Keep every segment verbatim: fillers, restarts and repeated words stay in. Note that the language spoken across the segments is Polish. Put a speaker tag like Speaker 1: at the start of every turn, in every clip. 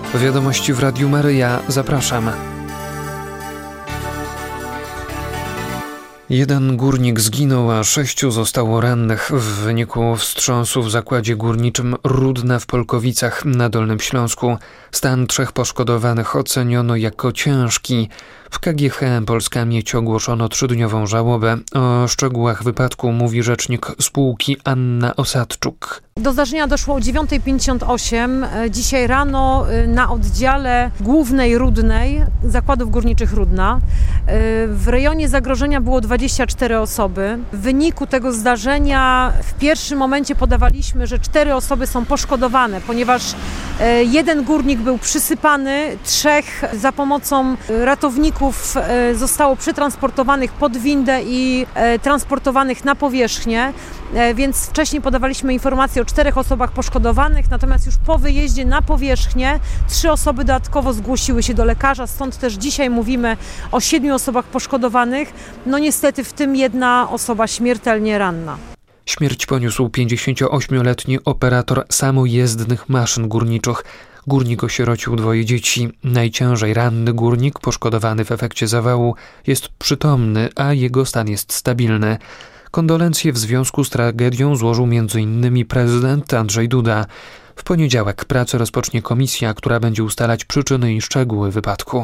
Speaker 1: Wiadomości w Radiu Maryja. Zapraszam. Jeden górnik zginął, a sześciu zostało rannych w wyniku wstrząsu w zakładzie górniczym Rudna w Polkowicach na Dolnym Śląsku. Stan trzech poszkodowanych oceniono jako ciężki. W K G H Polska Miedź ogłoszono trzydniową żałobę. O szczegółach wypadku mówi rzecznik spółki Anna Osadczuk.
Speaker 2: Do zdarzenia doszło o dziewiąta pięćdziesiąt osiem. Dzisiaj rano na oddziale głównej Rudnej Zakładów Górniczych Rudna. W rejonie zagrożenia było dwadzieścia cztery osoby. W wyniku tego zdarzenia w pierwszym momencie podawaliśmy, że cztery osoby są poszkodowane, ponieważ jeden górnik był przysypany, trzech za pomocą ratowników zostało przetransportowanych pod windę i transportowanych na powierzchnię, więc wcześniej podawaliśmy informację o czterech osobach poszkodowanych, natomiast już po wyjeździe na powierzchnię trzy osoby dodatkowo zgłosiły się do lekarza, stąd też dzisiaj mówimy o siedmiu osobach poszkodowanych, no niestety w tym jedna osoba śmiertelnie ranna.
Speaker 1: Śmierć poniósł pięćdziesięcioośmioletni operator samojezdnych maszyn górniczych. Górnik osierocił dwoje dzieci. Najciężej ranny górnik, poszkodowany w efekcie zawału, jest przytomny, a jego stan jest stabilny. Kondolencje w związku z tragedią złożył między innymi prezydent Andrzej Duda. W poniedziałek pracę rozpocznie komisja, która będzie ustalać przyczyny i szczegóły wypadku.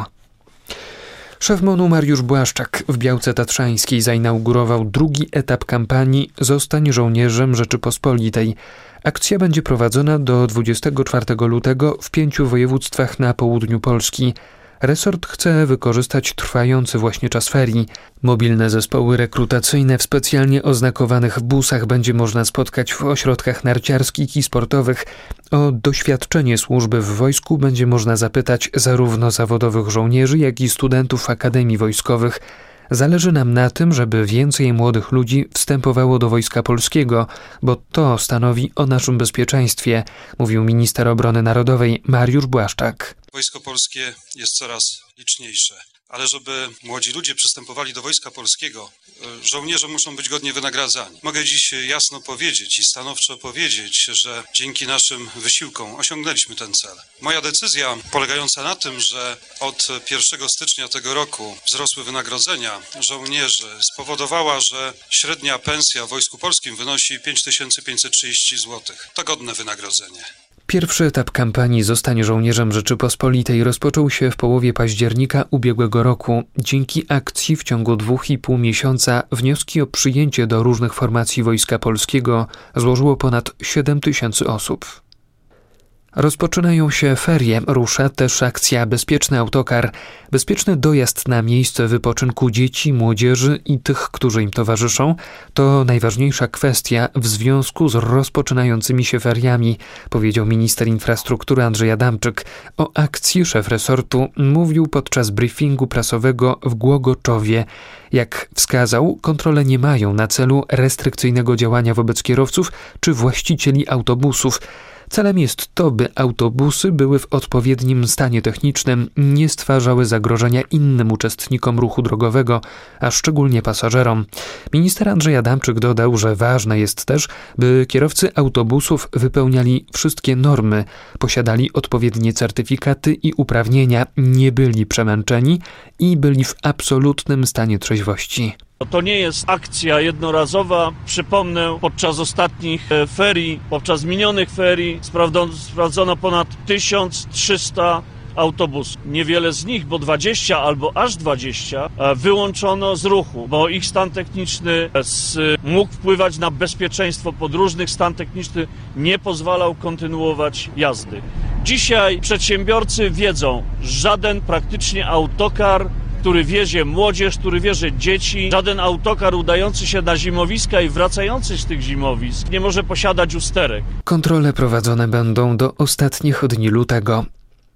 Speaker 1: Szef M O N-u Mariusz Błaszczak w Białce Tatrzańskiej zainaugurował drugi etap kampanii „Zostań żołnierzem Rzeczypospolitej”. Akcja będzie prowadzona do dwudziestego czwartego lutego w pięciu województwach na południu Polski. Resort chce wykorzystać trwający właśnie czas ferii. Mobilne zespoły rekrutacyjne w specjalnie oznakowanych busach będzie można spotkać w ośrodkach narciarskich i sportowych. O doświadczenie służby w wojsku będzie można zapytać zarówno zawodowych żołnierzy, jak i studentów akademii wojskowych. Zależy nam na tym, żeby więcej młodych ludzi wstępowało do Wojska Polskiego, bo to stanowi o naszym bezpieczeństwie, mówił minister obrony narodowej Mariusz Błaszczak.
Speaker 3: Wojsko Polskie jest coraz liczniejsze, ale żeby młodzi ludzie przystępowali do Wojska Polskiego, żołnierze muszą być godnie wynagradzani. Mogę dziś jasno powiedzieć i stanowczo powiedzieć, że dzięki naszym wysiłkom osiągnęliśmy ten cel. Moja decyzja polegająca na tym, że od pierwszego stycznia tego roku wzrosły wynagrodzenia żołnierzy, spowodowała, że średnia pensja w Wojsku Polskim wynosi pięć tysięcy pięćset trzydzieści złotych. To godne wynagrodzenie.
Speaker 1: Pierwszy etap kampanii „Zostań żołnierzem Rzeczypospolitej” rozpoczął się w połowie października ubiegłego roku. Dzięki akcji w ciągu dwóch i pół miesiąca wnioski o przyjęcie do różnych formacji Wojska Polskiego złożyło ponad siedem tysięcy osób. Rozpoczynają się ferie, rusza też akcja Bezpieczny Autokar. Bezpieczny dojazd na miejsce wypoczynku dzieci, młodzieży i tych, którzy im towarzyszą, to najważniejsza kwestia w związku z rozpoczynającymi się feriami, powiedział minister infrastruktury Andrzej Adamczyk. O akcji szef resortu mówił podczas briefingu prasowego w Głogoczowie. Jak wskazał, kontrole nie mają na celu restrykcyjnego działania wobec kierowców czy właścicieli autobusów. Celem jest to, by autobusy były w odpowiednim stanie technicznym, nie stwarzały zagrożenia innym uczestnikom ruchu drogowego, a szczególnie pasażerom. Minister Andrzej Adamczyk dodał, że ważne jest też, by kierowcy autobusów wypełniali wszystkie normy, posiadali odpowiednie certyfikaty i uprawnienia, nie byli przemęczeni i byli w absolutnym stanie trzeźwości.
Speaker 4: To nie jest akcja jednorazowa. Przypomnę, podczas ostatnich ferii, podczas minionych ferii sprawdzono ponad tysiąc trzysta autobusów. Niewiele z nich, bo dwadzieścia albo aż dwadzieścia, wyłączono z ruchu, bo ich stan techniczny mógł wpływać na bezpieczeństwo podróżnych. Stan techniczny nie pozwalał kontynuować jazdy. Dzisiaj przedsiębiorcy wiedzą, żaden praktycznie autokar, który wiezie młodzież, który wiezie dzieci, żaden autokar udający się na zimowiska i wracający z tych zimowisk nie może posiadać usterek.
Speaker 1: Kontrole prowadzone będą do ostatnich dni lutego.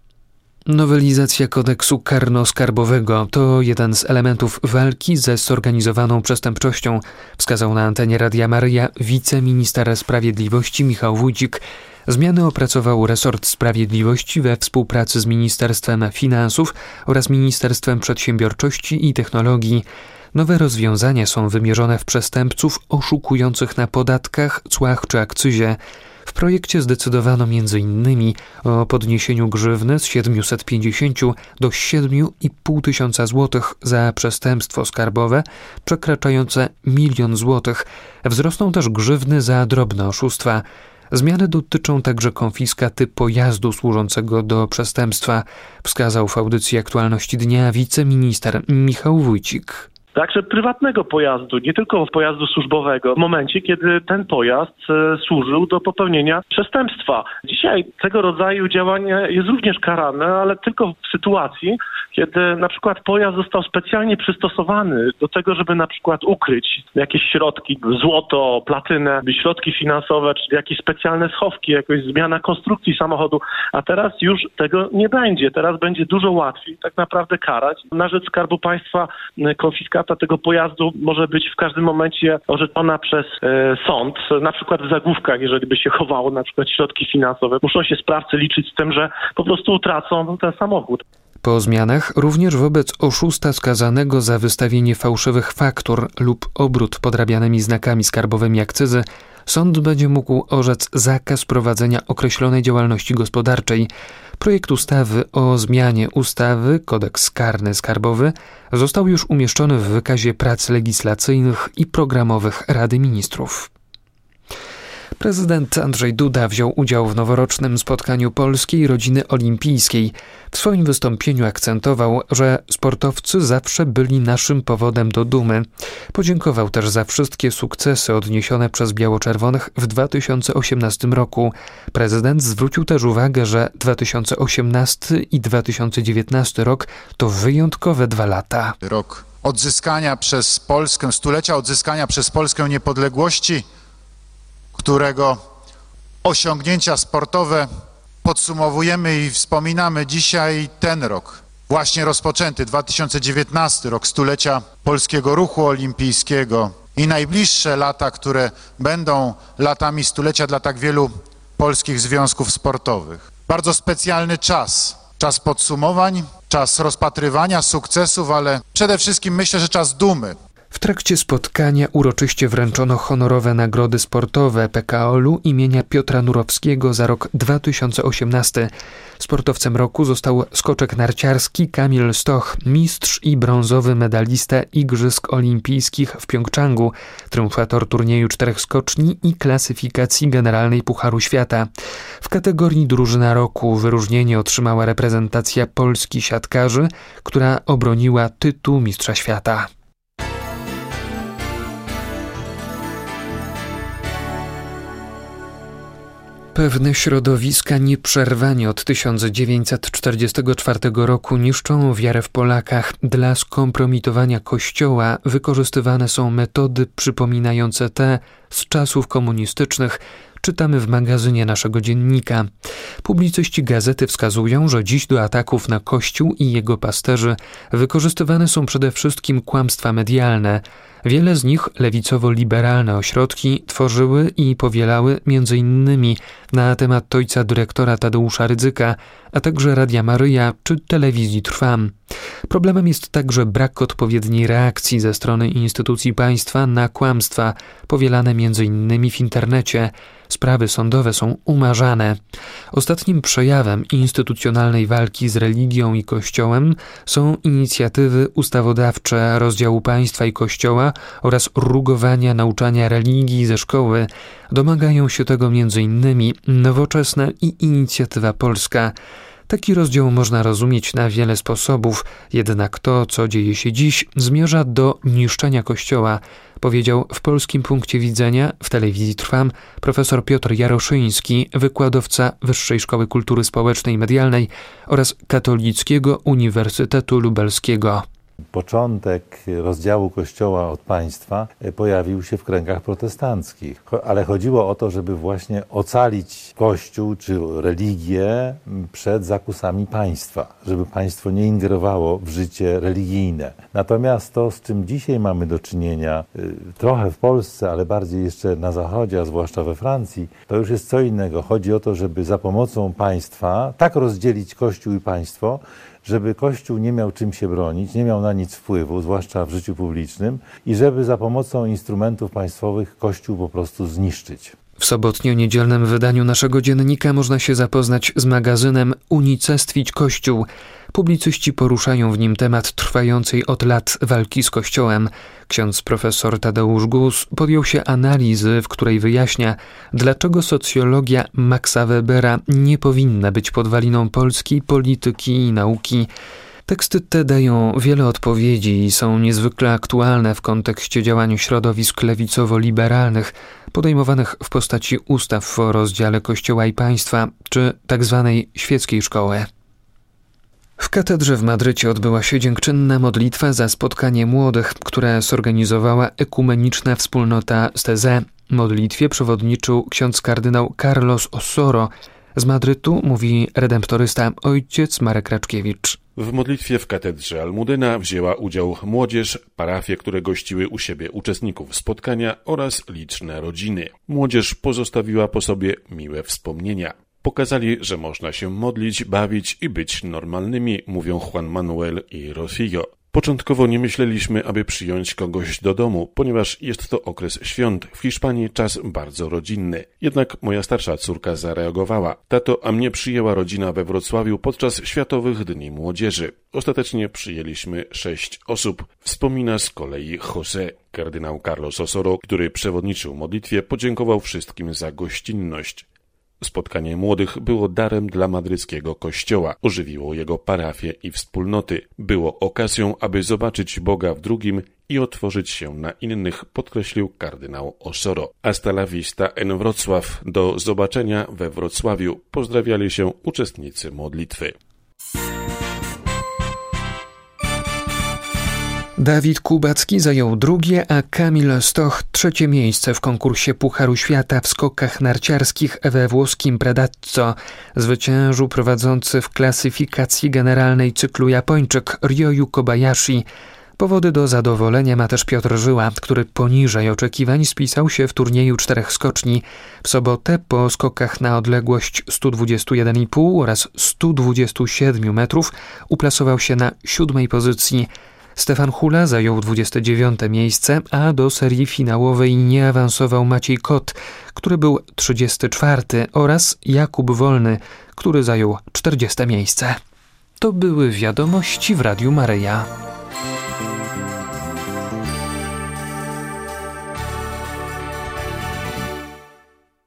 Speaker 1: Nowelizacja kodeksu karno-skarbowego to jeden z elementów walki ze zorganizowaną przestępczością, wskazał na antenie Radia Maryja wiceminister sprawiedliwości Michał Wójcik. Zmiany opracował resort sprawiedliwości we współpracy z Ministerstwem Finansów oraz Ministerstwem Przedsiębiorczości i Technologii. Nowe rozwiązania są wymierzone w przestępców oszukujących na podatkach, cłach czy akcyzie. W projekcie zdecydowano między innymi o podniesieniu grzywny z siedmiuset pięćdziesięciu do siedmiu i pół tysiąca złotych za przestępstwo skarbowe przekraczające milion złotych. Wzrosną też grzywny za drobne oszustwa. Zmiany dotyczą także konfiskaty pojazdu służącego do przestępstwa, wskazał w audycji Aktualności Dnia wiceminister Michał Wójcik.
Speaker 5: Także prywatnego pojazdu, nie tylko pojazdu służbowego, w momencie, kiedy ten pojazd e, służył do popełnienia przestępstwa. Dzisiaj tego rodzaju działanie jest również karane, ale tylko w sytuacji, kiedy na przykład pojazd został specjalnie przystosowany do tego, żeby na przykład ukryć jakieś środki, złoto, platynę, środki finansowe, czy jakieś specjalne schowki, jakaś zmiana konstrukcji samochodu, a teraz już tego nie będzie. Teraz będzie dużo łatwiej tak naprawdę karać. Na rzecz Skarbu Państwa konfiskata tego pojazdu może być w każdym momencie orzeczona przez e, sąd, na przykład w zagłówkach, jeżeli by się chowało na przykład środki finansowe. Muszą się sprawcy liczyć z tym, że po prostu utracą ten samochód.
Speaker 1: Po zmianach również wobec oszusta skazanego za wystawienie fałszywych faktur lub obrót podrabianymi znakami skarbowymi akcyzy sąd będzie mógł orzec zakaz prowadzenia określonej działalności gospodarczej. Projekt ustawy o zmianie ustawy Kodeks karny skarbowy został już umieszczony w wykazie prac legislacyjnych i programowych Rady Ministrów. Prezydent Andrzej Duda wziął udział w noworocznym spotkaniu polskiej rodziny olimpijskiej. W swoim wystąpieniu akcentował, że sportowcy zawsze byli naszym powodem do dumy. Podziękował też za wszystkie sukcesy odniesione przez biało-czerwonych w dwa tysiące osiemnastym roku. Prezydent zwrócił też uwagę, że dwa tysiące osiemnasty i dwa tysiące dziewiętnasty rok to wyjątkowe dwa lata.
Speaker 6: Rok odzyskania przez Polskę, stulecia odzyskania przez Polskę niepodległości, którego osiągnięcia sportowe podsumowujemy i wspominamy dzisiaj ten rok, właśnie rozpoczęty, dwa tysiące dziewiętnasty rok, stulecia polskiego ruchu olimpijskiego i najbliższe lata, które będą latami stulecia dla tak wielu polskich związków sportowych. Bardzo specjalny czas, czas podsumowań, czas rozpatrywania sukcesów, ale przede wszystkim myślę, że czas dumy.
Speaker 1: W trakcie spotkania uroczyście wręczono honorowe nagrody sportowe P K O L-u imienia Piotra Nurowskiego za rok dwa tysiące osiemnasty. Sportowcem roku został skoczek narciarski Kamil Stoch, mistrz i brązowy medalista Igrzysk Olimpijskich w Pjongczangu, triumfator turnieju czterech skoczni i klasyfikacji generalnej Pucharu Świata. W kategorii drużyna roku wyróżnienie otrzymała reprezentacja Polski siatkarzy, która obroniła tytuł mistrza świata. Pewne środowiska nieprzerwanie od tysiąc dziewięćset czterdziestego czwartego roku niszczą wiarę w Polakach. Dla skompromitowania Kościoła wykorzystywane są metody przypominające te z czasów komunistycznych, czytamy w magazynie naszego dziennika. Publicyści gazety wskazują, że dziś do ataków na Kościół i jego pasterzy wykorzystywane są przede wszystkim kłamstwa medialne. Wiele z nich lewicowo-liberalne ośrodki tworzyły i powielały między innymi na temat ojca dyrektora Tadeusza Rydzyka, a także Radia Maryja czy Telewizji Trwam. Problemem jest także brak odpowiedniej reakcji ze strony instytucji państwa na kłamstwa powielane między innymi w internecie. Sprawy sądowe są umarzane. Ostatnim przejawem instytucjonalnej walki z religią i Kościołem są inicjatywy ustawodawcze rozdziału państwa i Kościoła oraz rugowania nauczania religii ze szkoły. Domagają się tego między innymi Nowoczesna i Inicjatywa Polska. Taki rozdział można rozumieć na wiele sposobów, jednak to, co dzieje się dziś, zmierza do niszczenia Kościoła, powiedział w Polskim Punkcie Widzenia w Telewizji Trwam profesor Piotr Jaroszyński, wykładowca Wyższej Szkoły Kultury Społecznej i Medialnej oraz Katolickiego Uniwersytetu Lubelskiego.
Speaker 7: Początek rozdziału Kościoła od państwa pojawił się w kręgach protestanckich, ale chodziło o to, żeby właśnie ocalić Kościół czy religię przed zakusami państwa, żeby państwo nie ingerowało w życie religijne. Natomiast to, z czym dzisiaj mamy do czynienia, trochę w Polsce, ale bardziej jeszcze na Zachodzie, a zwłaszcza we Francji, to już jest co innego. Chodzi o to, żeby za pomocą państwa tak rozdzielić Kościół i państwo, żeby Kościół nie miał czym się bronić, nie miał na nic wpływu, zwłaszcza w życiu publicznym, i żeby za pomocą instrumentów państwowych Kościół po prostu zniszczyć.
Speaker 1: W sobotnio-niedzielnym wydaniu naszego dziennika można się zapoznać z magazynem Unicestwić Kościół. Publicyści poruszają w nim temat trwającej od lat walki z Kościołem. Ksiądz profesor Tadeusz Gus podjął się analizy, w której wyjaśnia, dlaczego socjologia Maxa Webera nie powinna być podwaliną polskiej polityki i nauki. Teksty te dają wiele odpowiedzi i są niezwykle aktualne w kontekście działań środowisk lewicowo-liberalnych podejmowanych w postaci ustaw o rozdziale Kościoła i państwa, czy tzw. świeckiej szkoły. W katedrze w Madrycie odbyła się dziękczynna modlitwa za spotkanie młodych, które zorganizowała ekumeniczna wspólnota z T Z. Modlitwie przewodniczył ksiądz kardynał Carlos Osoro. Z Madrytu mówi redemptorysta ojciec Marek Raczkiewicz.
Speaker 8: W modlitwie w katedrze Almudena wzięła udział młodzież, parafie, które gościły u siebie uczestników spotkania oraz liczne rodziny. Młodzież pozostawiła po sobie miłe wspomnienia. Pokazali, że można się modlić, bawić i być normalnymi, mówią Juan Manuel i Rosillo. Początkowo nie myśleliśmy, aby przyjąć kogoś do domu, ponieważ jest to okres świąt, w Hiszpanii czas bardzo rodzinny. Jednak moja starsza córka zareagowała. Tato, a mnie przyjęła rodzina we Wrocławiu podczas Światowych Dni Młodzieży. Ostatecznie przyjęliśmy sześć osób, wspomina z kolei José. Kardynał Carlos Osoro, który przewodniczył modlitwie, podziękował wszystkim za gościnność. Spotkanie młodych było darem dla madryckiego kościoła, ożywiło jego parafię i wspólnoty. Było okazją, aby zobaczyć Boga w drugim i otworzyć się na innych, podkreślił kardynał Osoro. Hasta la vista en Wrocław. Do zobaczenia we Wrocławiu. Pozdrawiali się uczestnicy modlitwy.
Speaker 1: Dawid Kubacki zajął drugie, a Kamil Stoch trzecie miejsce w konkursie Pucharu Świata w skokach narciarskich we włoskim Predazzo. Zwyciężył prowadzący w klasyfikacji generalnej cyklu Japończyk Ryoyu Kobayashi. Powody do zadowolenia ma też Piotr Żyła, który poniżej oczekiwań spisał się w turnieju czterech skoczni. W sobotę po skokach na odległość sto dwadzieścia jeden i pół oraz sto dwadzieścia siedem metrów uplasował się na siódmej pozycji. Stefan Hula zajął dwudzieste dziewiąte miejsce, a do serii finałowej nie awansował Maciej Kot, który był trzydziesty czwarty, oraz Jakub Wolny, który zajął czterdzieste miejsce. To były wiadomości w Radiu Maryja.